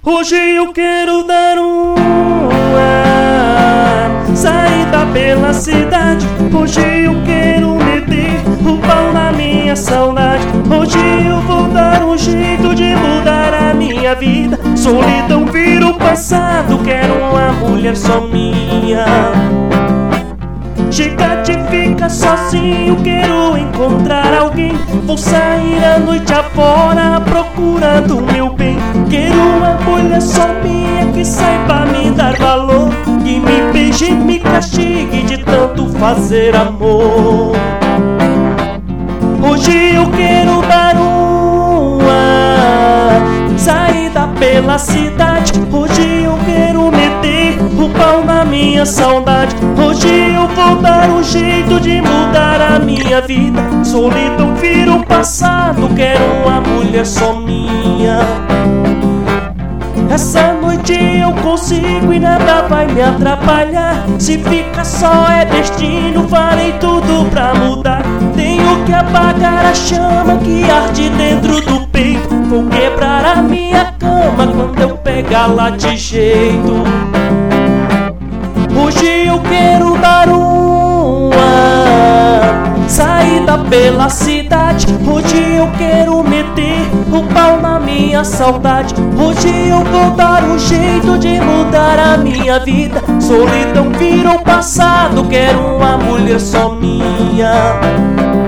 Hoje eu quero dar uma saída pela cidade. Hoje eu quero meter o pau na minha saudade. Hoje eu vou dar um jeito de mudar a minha vida. Solidão vira o passado, quero uma mulher só minha. Chega de ficar sozinho, quero encontrar alguém. Vou sair a noite afora procurando meu bem. Quero uma mulher só minha que saiba me dar valor, que me beije e me castigue de tanto fazer amor. Hoje eu quero dar uma saída pela cidade. Hoje eu quero meter o pau na minha saudade. Hoje eu vou dar um jeito de mudar a minha vida. Solidão vira o passado, quero uma mulher só minha. Essa noite eu consigo e nada vai me atrapalhar. Se ficar só é destino, farei tudo pra mudar. Tenho que apagar a chama que arde dentro do peito. Vou quebrar a minha cama quando eu pegar lá de jeito. Hoje eu quero dar uma saída pela cidade. Hoje eu quero meter o pau na minha saudade. Hoje eu vou dar um jeito de mudar a minha vida. Solidão vira o passado, quero uma mulher só minha.